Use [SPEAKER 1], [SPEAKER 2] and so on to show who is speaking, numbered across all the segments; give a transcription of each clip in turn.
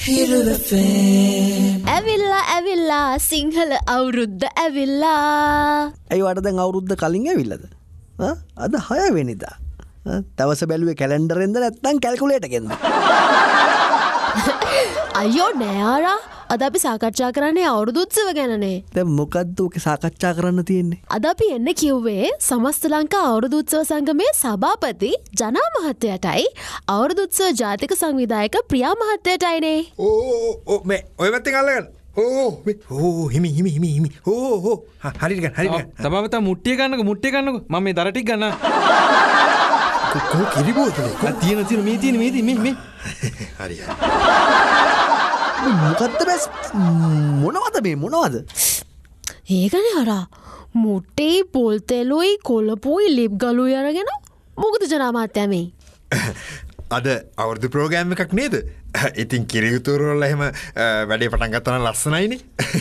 [SPEAKER 1] ඇවිල්ලා සිංහල අවුරුද්ද ඇවිල්ලා.
[SPEAKER 2] ඇයි වට දැන් අවුරුද්ද කලින් ඇවිල්ලාද? අද 6 වෙනිදා. දවස බැලුවේ කැලෙන්ඩරෙන්ද නැත්නම් කැල්කියුලේටර් එකෙන්ද?
[SPEAKER 1] අයියෝ නෑ ආරා. අද අපි සාකච්ඡා කරන්නේ අවුරුදු උත්සව ගැනනේ.
[SPEAKER 2] දැන් මොකද්ද ඔක සාකච්ඡා කරන්න තියෙන්නේ?
[SPEAKER 1] අද අපි එන්න කිව්වේ සමස්ත ලංකා අවුරුදු උත්සව සංගමයේ සභාපති ජනා මහත්තයාටයි අවුරුදු උත්සව ජාතික සංවිධායක ප්‍රියා මහත්තයාටයිනේ.
[SPEAKER 3] ඕ මේ ඔය පැත්තෙන් අල්ලගන්න. හිමි හරියට ගන්න.
[SPEAKER 4] සභාපතා මුට්ටිය ගන්නකො මම මේ දර ටික ගන්න.
[SPEAKER 3] කො කිරි බෝතලේ.
[SPEAKER 4] තියෙන මේ.
[SPEAKER 3] හරි.
[SPEAKER 2] මොකද්ද බස් මොනවද?
[SPEAKER 1] ඒකනේ අරා මුට්ටේ පොල් තෙලුයි කොළපුයි ලිප් ගලුයි අරගෙන මොකද ජනා මහත්තයා මේ?
[SPEAKER 3] අද අවුරුදු ප්‍රෝග්‍රෑම් එකක් නේද? ඉතින් කිරියුතුරු වල එහෙම වැඩේ පටන් ගත්තා නම් ලස්සනයිනේ.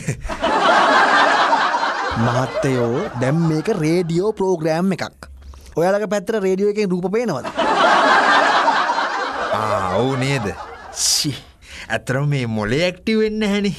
[SPEAKER 2] මහත්තයෝ දැන් මේක රේඩියෝ ප්‍රෝග්‍රෑම් එකක්. ඔයාලගේ පැත්තට රේඩියෝ එකෙන් රූප පේනවද?
[SPEAKER 3] ඔව් නේද? ඇතරම මේ මොලේ ඇක්ටිව් වෙන්නේ නැහනේ.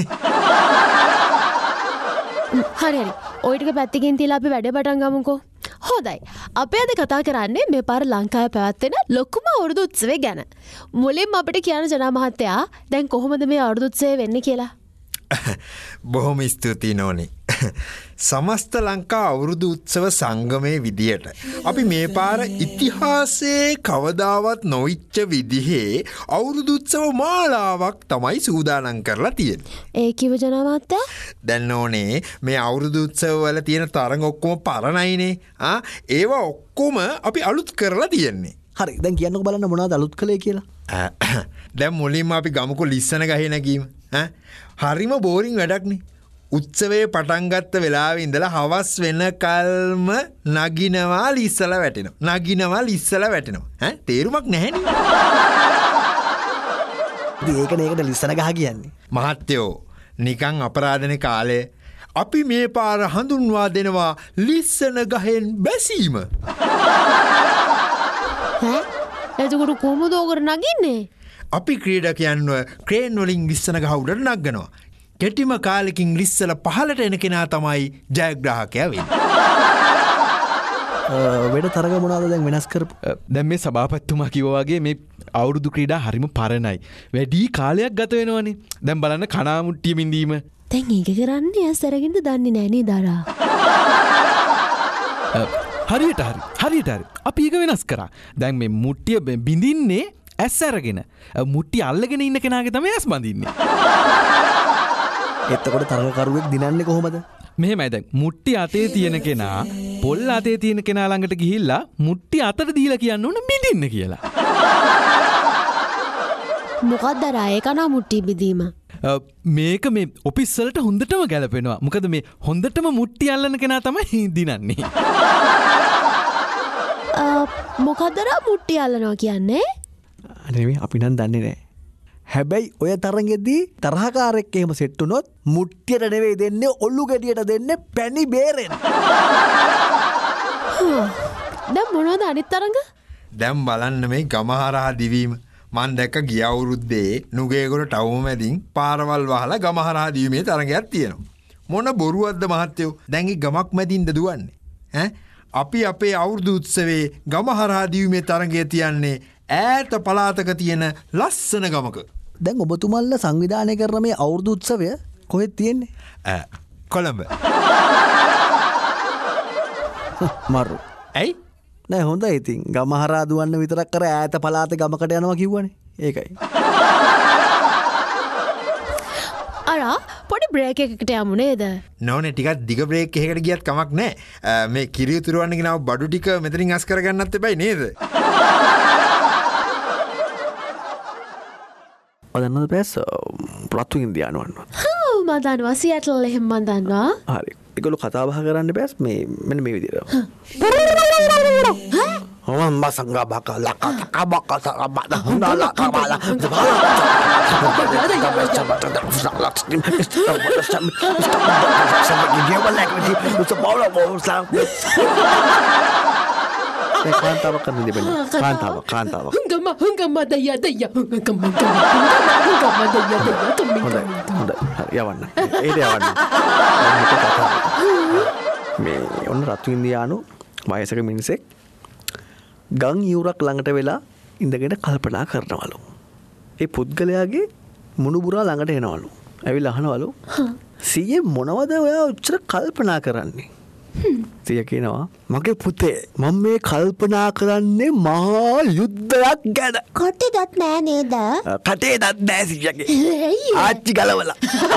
[SPEAKER 1] හරි. ඔය ටික පැත්තකින් තියලා අපි වැඩේ පටන් ගමුකෝ. හොඳයි. අපි අද කතා කරන්නේ මේ පාර ලංකාවේ පැවැත්වෙන ලොකුම අවුරුදු උත්සවය ගැන. මුලින්ම අපිට කියන්න ජනා මහත්තයා දැන් කොහොමද මේ අවුරුදු උත්සවය වෙන්නේ කියලා?
[SPEAKER 3] බොහොම ස්තුතියි නෝනේ. සමස්ත ලංකා අවුරුදු උත්සව සංගමයේ විදියට අපි මේ පාර ඉතිහාසයේ කවදාවත් නොවිච්ච විදිහේ අවුරුදු උත්සව මාලාවක් තමයි සූදානම් කරලා තියෙන්නේ.
[SPEAKER 1] ඒ කිව්ව ජනා මහත්තයා?
[SPEAKER 3] දැන් නෝනේ මේ අවුරුදු උත්සව වල තියෙන තරඟ ඔක්කොම පරණයිනේ. ඒවා ඔක්කොම අපි අලුත් කරලා තියෙන්නේ.
[SPEAKER 2] හරි. දැන් කියන්නකෝ බලන්න මොනවද අලුත් කළේ කියලා.
[SPEAKER 3] දැන් මුලින්ම අපි ගමුකෝ ලිස්සන ගහේ නැගීම. හරිම බෝරින් වැඩක්නේ. උත්සවයේ පටන් ගත්ත වෙලාවේ ඉඳලා හවස් වෙනකල්ම නගිනවා ලිස්සලා වැටෙනවා. තේරුමක් නැහැනේ.
[SPEAKER 2] ඒකනේ ඒකට ලිස්සන ගහ කියන්නේ.
[SPEAKER 3] මහත්තයෝ නිකන් අපරාධනේ කාලේ අපි මේ පාර හඳුන්වා දෙනවා ලිස්සන ගහෙන් බැසීම.
[SPEAKER 1] එතකොට කොහොමද ඔකට නගින්නේ?
[SPEAKER 3] අපි ක්‍රීඩකයන්ව ක්‍රේන් වලින් ලිස්සන ගහ උඩට නගනවා. කෙටිම කාලෙකින් ලිස්සල පහලට එන කෙනා තමයි ජයග්‍රාහකයා වෙන්නේ.
[SPEAKER 2] වෙන තරග මොනවද දැන් වෙනස් කරපු?
[SPEAKER 4] දැන් මේ සභාපතිතුමා කිව්වා වගේ මේ අවුරුදු ක්‍රීඩා හරිම පරණයි. වැඩි කාලයක් ගත වෙනවනේ. දැන් බලන්න කණාමුට්ටිය බින්දීම.
[SPEAKER 1] දැන් ඒක කරන්නේ ඇස් අරගෙනද දන්නේ නැහැ නේද අරා?
[SPEAKER 4] හරියට අපි ඒක වෙනස් කරා. දැන් මේ මුට්ටිය බින්දින්නේ ඇස් අරගෙන. මුට්ටිය අල්ලගෙන ඉන්න කෙනාගේ තමයි ඇස් බඳින්නේ.
[SPEAKER 2] එතකොට තරගකරුවෙක් දිනන්නේ කොහොමද?
[SPEAKER 4] මෙහෙමයි දැන් මුට්ටි අතේ තියෙන කෙනා පොල් අතේ තියෙන කෙනා ළඟට ගිහිල්ලා මුට්ටි අතට දීලා කියන්න ඕන බින්දින්න කියලා.
[SPEAKER 1] මොකක්ද අර ඒක නා මුට්ටි බිඳීම?
[SPEAKER 4] මේක මේ ඔෆිස් වලට හොඳටම ගැලපෙනවා. මොකද මේ හොඳටම මුට්ටි අල්ලන කෙනා තමයි දිනන්නේ.
[SPEAKER 1] මොකද්ද අර මුට්ටි අල්ලනවා කියන්නේ?
[SPEAKER 2] අනේ අපි නම් දන්නේ නැහැ. හැබැයි ඔය තරගෙදී තරහකාරෙක් එහෙම සෙට් වුණොත් මුට්ටියට නෙවෙයි දෙන්නේ ඔලු ගෙඩියට දෙන්නේ පැණි බේරෙන්.
[SPEAKER 1] දැන් මොනවද අනිත් තරඟ?
[SPEAKER 3] දැන් බලන්න මේ ගමහරහා දිවීම. මන් දැක්ක ගිය අවුරුද්දේ නුගේගොඩ ටවුම මැදින් පාරවල් වහලා ගමහරහා දිවීමේ තරඟයක් තියෙනවා. මොන බොරුවක්ද මහත්තයෝ? දැන් ඒ ගමක් මැදින්ද දුවන්නේ? අපි අපේ අවුරුදු උත්සවයේ ගමහරහා දිවීමේ තරඟය තියන්නේ ඈත පළාතක තියෙන ලස්සන ගමක.
[SPEAKER 2] දැන් ඔබතුමල්ලා සංවිධානය කරන මේ අවුරුදු උත්සවය කොහෙද තියෙන්නේ?
[SPEAKER 3] කොළඹ.
[SPEAKER 2] මරු.
[SPEAKER 3] ඇයි?
[SPEAKER 2] නෑ හොඳයි ඉතින්. ගමහරහා දුවන්න විතරක් කර ඈත පළාතේ ගමකට යනවා කිව්වනේ. ඒකයි.
[SPEAKER 1] අරා පොඩි බ්‍රේක් එකකට යමු නේද?
[SPEAKER 3] නෝනේ ටිකක් දිග බ්‍රේක් එකකට ගියත් කමක් නැහැ. මේ කිරියුතුරුවන්න ගෙනාව බඩු ටික මෙතනින් අස් කරගන්නත් එපයි නේද?
[SPEAKER 2] ඔදන්නද පැස් ප්ලත්තු ඉන්දියානුවන්න.
[SPEAKER 1] මම දන්නවා සියටල් එහෙම මම දන්නවා.
[SPEAKER 2] හරි. ඒගොල්ලෝ කතා බහ කරන්න බෑස් මේ මෙන්න මේ විදිහට. මම සංගා බක ලක බක සබද හොඳලා කබල. කාන්තාවක් කරන්න දෙන්න. කාන්තාවක්.
[SPEAKER 1] හංගම දයා. හංගම
[SPEAKER 2] හොඳයි යවන්න ඒට යවන්න මේ ඔන්න රතු ඉන්දියානු වයසක මිනිසෙක් ගං යවුරක් ළඟට වෙලා ඉඳගෙන කල්පනා කරනවලු. ඒ පුද්ගලයාගේ මුණුබුරා ළඟට එනවලු. ඇවිල්ලා අහනවලු සීයේ මොනවද ඔයා ඔච්චර කල්පනා කරන්නේ? සීයා කියනවා මගේ පුතේ මම මේ කල්පනා කරන්නේ මහා යුද්ධයක් ගැන.
[SPEAKER 1] කොටේ දත් නෑ නේද?
[SPEAKER 2] කටේ දත් නෑ සීයාගේ. ආච්චි ගලවලා.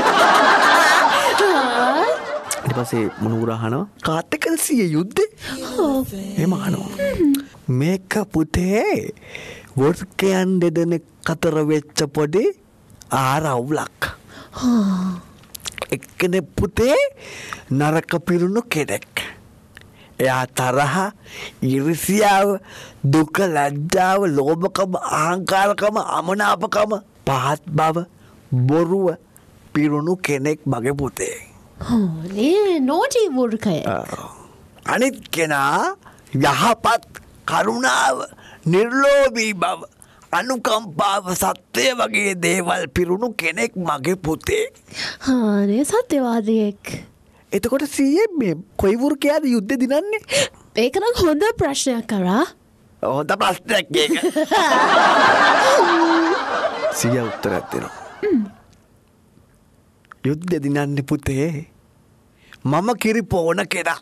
[SPEAKER 2] ඊට පස්සේ මුණුබුරා අහනවා කාට එක්කද සීයේ යුද්ධේ? එහෙම අහනවා. මේක පුතේ වර්කයන් දෙදෙනෙක් අතර වෙච්ච පොඩි ආරවුලක්. එක්කෙනෙක් පුතේ නරක පිරුණු කෙනෙක්. එයා තරහ, ඉරිසියාව, දුක, ලැජ්ජාව, ලෝභකම, අහංකාරකම, අමනාපකම, පහත් බව, බොරුව පිරුණු කෙනෙක් මගේ පුතේ.
[SPEAKER 1] නේ නෝටි වර්කය.
[SPEAKER 2] අනිත් කෙනා යහපත්, කරුණාව, නිර්ලෝභී බව, අනුකම්පාව, සත්‍යය වගේ දේවල් පිරුණු කෙනෙක් මගේ පුතේ.
[SPEAKER 1] හානේ සත්‍යවාදියෙක්.
[SPEAKER 2] එතකොට සීයේ මේ කොයි වෘකයාද යුද්ධ දිනන්නේ?
[SPEAKER 1] ඒක නම් හොඳ ප්‍රශ්නයක් කරා.
[SPEAKER 2] හොඳ ප්‍රශ්නයක් ඒක. සීයා උත්තරයක් දෙනවා. යුද්ධ දිනන්නේ පුතේ මම කිරිපෝන කෙනා.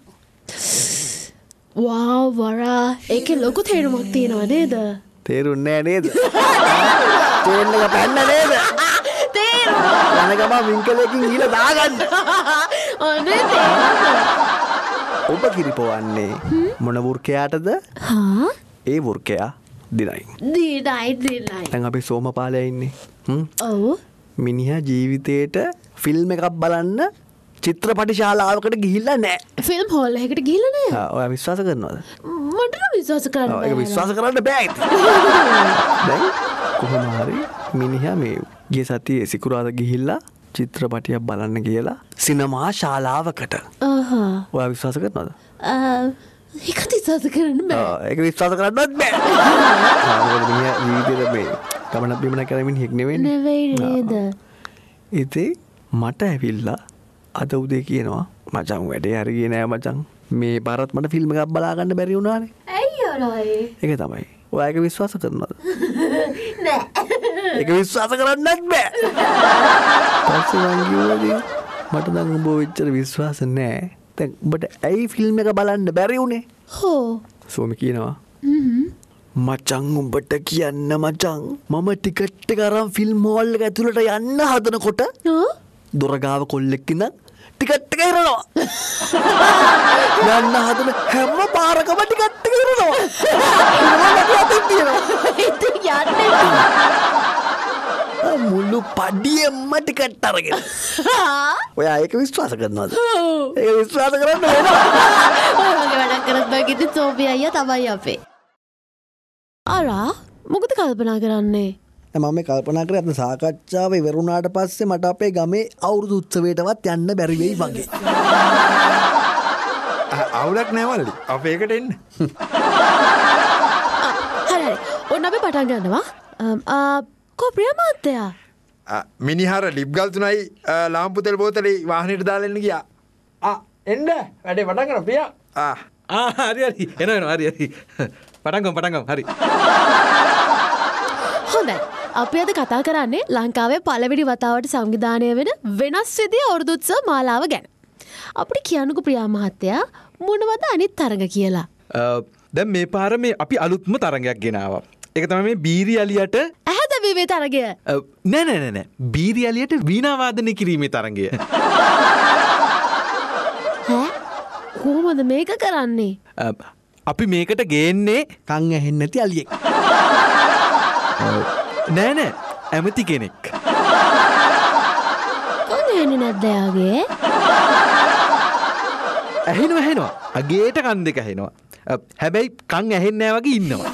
[SPEAKER 1] වා වරා ඒකේ ලොකු තේරුමක් තියෙනවා නේද?
[SPEAKER 2] තේරුන්නේ නෑ නේද? තේරෙන්න එක පැන්න නේද? තේරුණා. යන ගම වින්කලකින් ගිහලා දාගන්න.
[SPEAKER 1] අනේ තේරුණා.
[SPEAKER 2] ඔබ කිරිපොවන්නේ මොන වෘකයාටද? ඒ වෘකයා දිනයි.
[SPEAKER 1] දිනයි.
[SPEAKER 2] දැන් අපි සෝමපාලයා ඉන්නේ.
[SPEAKER 1] ඔව්.
[SPEAKER 2] මිනිහා ජීවිතේට ෆිල්ම් එකක් බලන්න චිත්‍රපට ශාලාවකට ගිහිල්ලා නෑ.
[SPEAKER 1] ෆිල්ම් හෝල් එකකට ගිහිල්ලා නෑ.
[SPEAKER 2] ඔයා විශ්වාස කරනවද?
[SPEAKER 1] මට නම් විශ්වාස කරන්න බෑ.
[SPEAKER 2] ඒක විශ්වාස කරන්න බෑ. දැන් කොහොම හරි මිනිහා මේ ගිය සතියේ සිකුරාදා ගිහිල්ලා චිත්‍රපටියක් බලන්න කියලා සිනමා ශාලාවකට. ඔයා විශ්වාස කරනවද?
[SPEAKER 1] ඒක විශ්වාස කරන්න බෑ.
[SPEAKER 2] ඒක විශ්වාස කරන්නවත් බෑ. මොකද මිනිහා ජීවිතේට මේ ගමන බිමන කරමින් හික් නෙවෙන්නේ.
[SPEAKER 1] නෙවෙයි නේද?
[SPEAKER 2] ඉතින් මට ඇවිල්ලා අද උදේ කියනවා මචං වැඩේ හරි ගියේ නෑ මචං. මේ පාරත් මට ෆිල්ම් එකක් බලා ගන්න බැරි වුණානේ.
[SPEAKER 1] ඇයි ඔරයි?
[SPEAKER 2] ඒක තමයි. ඔයා ඒක විශ්වාස කරනවද?
[SPEAKER 1] නෑ.
[SPEAKER 2] ඒක විශ්වාස කරන්නත් බෑ. පස්සේ මං කිව්වදී මට නම් උඹ වෙච්චර විශ්වාස නෑ. දැන් උඹට ඇයි ෆිල්ම් එක බලන්න බැරි වුනේ?
[SPEAKER 1] හෝ.
[SPEAKER 2] සෝමි කියනවා. මචං උඹට කියන්න මචං මම ටිකට් එක අරන් ෆිල්ම් හෝල් එක ඇතුළට යන්න හදනකොට දොරගාව කොල්ලෙක් ඉඳන් ටිකට් එක ඉරනවා. යන්න හදන හැම පාරකම ටිකට් එක ඉරනවා.
[SPEAKER 1] ඉතින් යන්නේ
[SPEAKER 2] මුළු පඩියෙම ටිකට් අරගෙන. ඔයා ඒක විශ්වාස කරනවද? ඒක විශ්වාස කරන්න වෙනවා.
[SPEAKER 1] ඔය වගේ වැඩක් කරත් බෑ කිව්ද සෝෆි අයියා තමයි අපේ. අරා මොකද කල්පනා කරන්නේ?
[SPEAKER 2] මම මේ කල්පනා කරේ අද සාකච්ඡාව ඉවරුණාට පස්සේ මට අපේ ගමේ අවුරුදු උත්සවයටවත් යන්න බැරි වෙයි වගේ.
[SPEAKER 3] අවුලක් නෑ මල්ලි. අපේ එකට එන්න.
[SPEAKER 1] හරි. ඔන්න අපි පටන් ගන්නවා. කො ප්‍රියමාත්‍යා.
[SPEAKER 3] මිනිහාර ලිප් ගල් තුනයි ලාම්පු තෙල් බෝතලේ වාහනේට දාලා එන්න ගියා.
[SPEAKER 4] එන්න වැඩේ පටන් ගන්න ප්‍රියා. හරි එනවා හරි. පටන් ගමු හරි.
[SPEAKER 1] හොඳයි. අපි අද කතා කරන්නේ ලංකාවේ පළවෙනි වතාවට සංවිධානය වෙන වෙනස් විදිහේ අවුරුදු උත්සව මාලාව ගැන. අපිට කියන්නකෝ ප්‍රියා මහත්තයා මොනවද අනිත් තරඟ කියලා.
[SPEAKER 4] දැන් මේ පාර මේ අපි අලුත්ම තරඟයක් ගෙනාවා. ඒක තමයි මේ බීරි අලියට
[SPEAKER 1] ඇහැදවීමේ තරඟය.
[SPEAKER 4] නෑ. බීරි අලියට වීණා වාදනය කිරීමේ තරඟය.
[SPEAKER 1] කොහොමද මේක කරන්නේ?
[SPEAKER 4] අපි මේකට ගේන්නේ
[SPEAKER 2] කන් ඇහෙන්නේ නැති අලියෙක්.
[SPEAKER 4] නෑ ඇමති කෙනෙක්.
[SPEAKER 1] කන් ඇහෙන්නේ නැද්ද යාගේ?
[SPEAKER 4] ඇහෙනවා. අගේට කන් දෙක ඇහෙනවා. හැබැයි කන් ඇහෙන්නේ නෑ වගේ ඉන්නවා.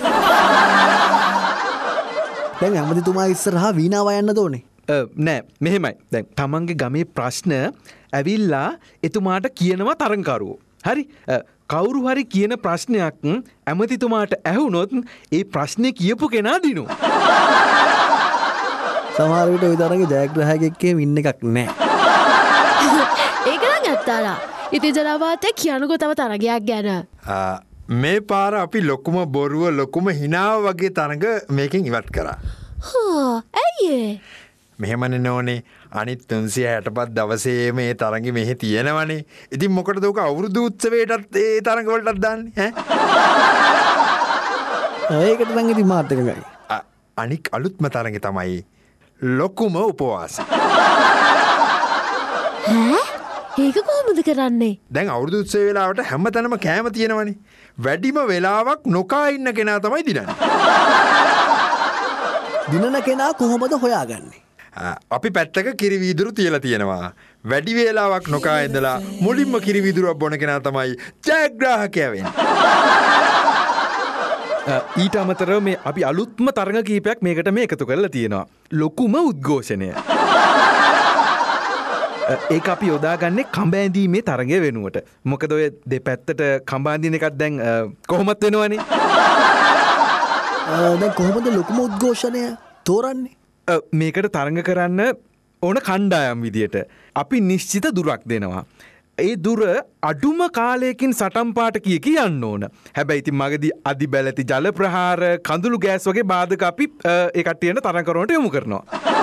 [SPEAKER 2] දැන් ඇමතිතුමා ඉස්සරහා වීණාව යන්න ඕනේ.
[SPEAKER 4] නෑ මෙහෙමයි. දැන් තමන්ගේ ගමේ ප්‍රශ්න ඇවිල්ලා එතුමාට කියනවා තරංකරුවෝ. හරි කවුරු හරි කියන ප්‍රශ්නයක් ඇමතිතුමාට ඇහුනොත් ඒ ප්‍රශ්නේ කියපු කෙනා දිනු.
[SPEAKER 2] සමහර විට ওই තරගේ ජයග්‍රාහකයෙක්ගේ ඉන්න එකක් නෑ.
[SPEAKER 1] ඒක නම් ඇත්තාලා. ඉතින් ජනාවාතේ කියනකො තව තරගයක් ගැන.
[SPEAKER 3] මේ පාර අපි ලොකුම බොරුව ලොකුම හිනාව වගේ තරඟ මේකෙන් ඉවත් කරා.
[SPEAKER 1] ඇයි
[SPEAKER 3] මෙහෙමනේ නෝනේ අනිත් 365 දවසේ මේ තරඟ මෙහෙ තියෙනවනේ. ඉතින් මොකටද ඔක අවුරුදු උත්සවයටත් ඒ තරඟ වලටත් දාන්නේ ඈ?
[SPEAKER 2] ඒකට නම් ඉතින් මාත් එකයි.
[SPEAKER 3] අනික් අලුත්ම තරඟ තමයි ලොකුම උපවාසය.
[SPEAKER 1] ඒක කොහොමද කරන්නේ?
[SPEAKER 3] දැන් අවුරුදු උත්සව වෙලාවට හැමතැනම කෑම තියෙනවනේ. වැඩිම වෙලාවක් නොකා ඉන්න කෙනා තමයි දිනන්නේ.
[SPEAKER 2] දිනන කෙනා කොහොමද හොයාගන්නේ?
[SPEAKER 3] අපි පැත්තක කිරි වීදුරු තියලා තියෙනවා. වැඩි වේලාවක් නොකා ඉඳලා මුලින්ම කිරි වීදුරුවක් බොන කෙනා තමයි ජයග්‍රාහකයා වෙන්නේ.
[SPEAKER 4] ඊට අමතරව මේ අපි අලුත්ම තරඟ කීපයක් මේකට මේ එකතු කරලා තියෙනවා. ලොකුම උද්ඝෝෂණය. ඒක අපි යොදාගන්නේ කඹ ඇඳීමේ තරඟය වෙනුවට. මොකද ඔය දෙපැත්තට කඹ අඳින එකක් දැන් කොහොමත් වෙනවනේ.
[SPEAKER 2] දැන් කොහොමද ලොකුම උද්ඝෝෂණය තෝරන්නේ?
[SPEAKER 4] මේකට තරඟ කරන්න ඕන කණ්ඩායම් විදියට අපි නිශ්චිත දුරක් දෙනවා. ඒ දුර අඩුම කාලයකින් සටන් පාට කියන්න ඕන. හැබැයි ඉතින් මගදී අධි බැලති ජල ප්‍රහාර කඳුළු ගෑස් වගේ බාධක අපි ඒ කට්ටියන තරඟ කරනට යොමු කරනවා.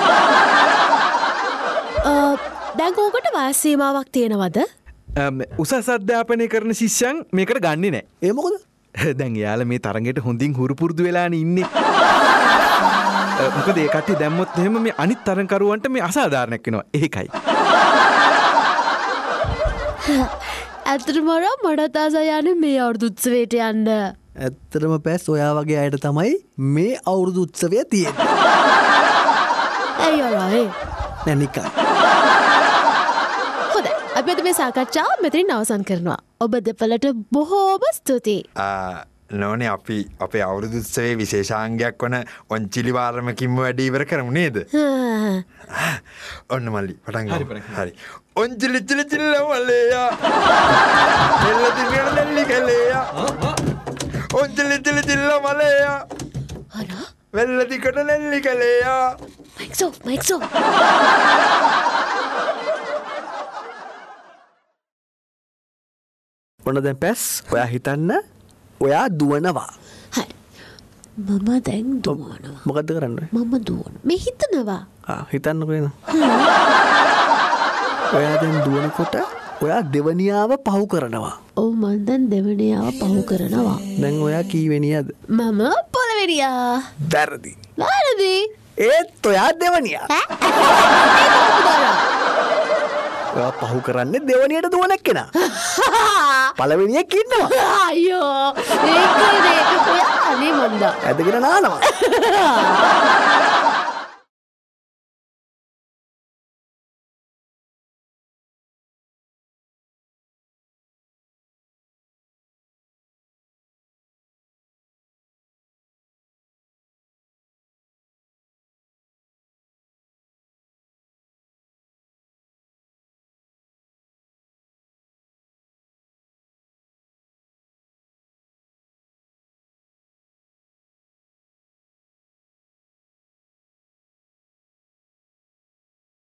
[SPEAKER 1] දැන් ඕකට වයස් සීමාවක් තියෙනවද?
[SPEAKER 4] උසස් අධ්‍යාපනය කරන ශිෂ්‍යයන් මේකට ගන්නේ නැහැ.
[SPEAKER 2] ඒ මොකද?
[SPEAKER 4] දැන් යාලා මේ තරඟයට හොඳින් හුරු පුරුදු වෙලානේ ඉන්නේ. මොකද ඒ කට්ටිය දැම්මොත් එහෙම මේ අනිත් තරඟකරුවන්ට මේ අසාධාරණයක් වෙනවා. ඒකයි.
[SPEAKER 1] ඇත්තටම මටත් ආසයි යන්නේ මේ අවුරුදු උත්සවයට යන්න.
[SPEAKER 2] ඇත්තටම පැස් ඔයා වගේ අයට තමයි මේ අවුරුදු උත්සවය තියෙන්නේ.
[SPEAKER 1] ඇයි ඔරයි?
[SPEAKER 2] නෑ නිකන්.
[SPEAKER 1] හොඳයි. අපි අද මේ සාකච්ඡාව මෙතනින් අවසන් කරනවා. ඔබ දෙපළට බොහෝම ස්තුතියි.
[SPEAKER 3] නෝනේ අපි අපේ අවුරුදු උත්සවයේ විශේෂාංගයක් වන ඔන්චිලි වාරමකින්ම වැඩ ඉවර කරමු නේද? ඔන්න මල්ලි පටන් ගමු. හරි. ඔන්චිලි චිලි චිල්ල මලේයා. එල්ල දිගට නෙල්ලි කලේයා. ඔන්චිලි චිලි චිල්ල මලේයා.
[SPEAKER 1] අනා
[SPEAKER 3] වෙල්ල දිගට නෙල්ලි කලේයා.
[SPEAKER 1] මයික්සෝ.
[SPEAKER 2] ඔන්න දැන් පැස් ඔයා හිතන්න ඔයා දුවනවා.
[SPEAKER 1] හරි. මම දැන් දුවනවා.
[SPEAKER 2] මොකද්ද කරන්නේ?
[SPEAKER 1] මම දුවන. මේ හිතනවා.
[SPEAKER 2] හිතන්නකෝ එන. ඔයා දැන් දුවනකොට ඔයා දෙවනියාව පහු කරනවා.
[SPEAKER 1] ඔව් මම දැන් දෙවනියාව පහු කරනවා.
[SPEAKER 2] දැන් ඔයා කීවෙනියද?
[SPEAKER 1] මම පළවෙනියා.
[SPEAKER 2] වැරදි.
[SPEAKER 1] වැරදි.
[SPEAKER 2] ඒත් ඔයා දෙවනියා. ඔයා පහු කරන්නේ දෙවනියට දුවන එක්කෙනා. පළවෙනියෙක් ඉන්නවා.
[SPEAKER 1] අයියෝ ඒකනේ ඔයා අනේ මන්දා.
[SPEAKER 2] ඇදගෙන නානවා.